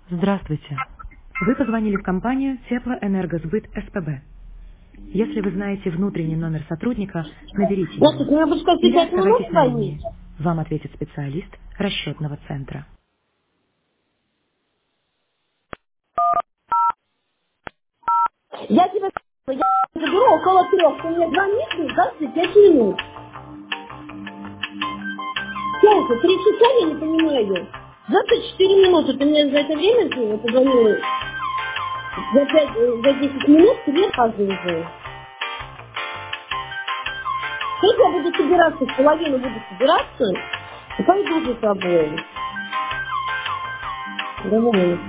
Здравствуйте. Вы позвонили в компанию Теплоэнергосбыт СПБ. Если вы знаете внутренний номер сотрудника, наберите его. Здравствуйте, мне будет каждые Или 5 минут оставайтесь на звонить. линии. Вам ответит специалист расчетного центра. Я тебе я заберу около 3. Ты мне звонишь каждые 5 минут. Сколько? 3 часа я не понимаю. 24 минуты. Ты мне за это время позвонила за 10 минут, ты мне показываешь. Тут я буду собираться, в половину буду собираться, и пойду за тобой. Давай.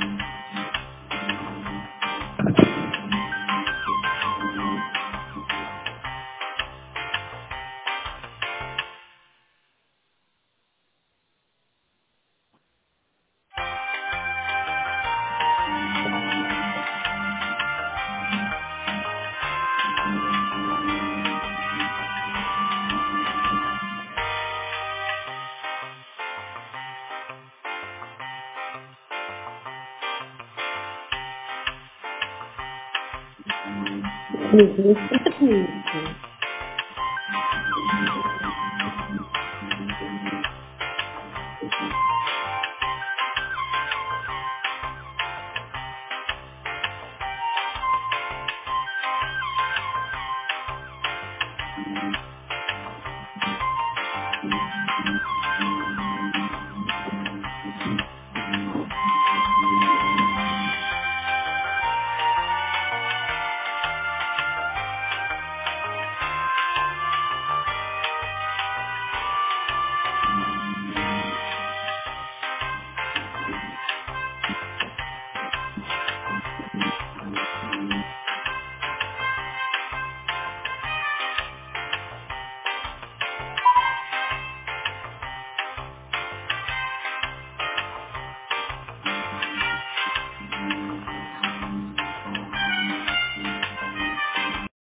Нет, не спрятаться.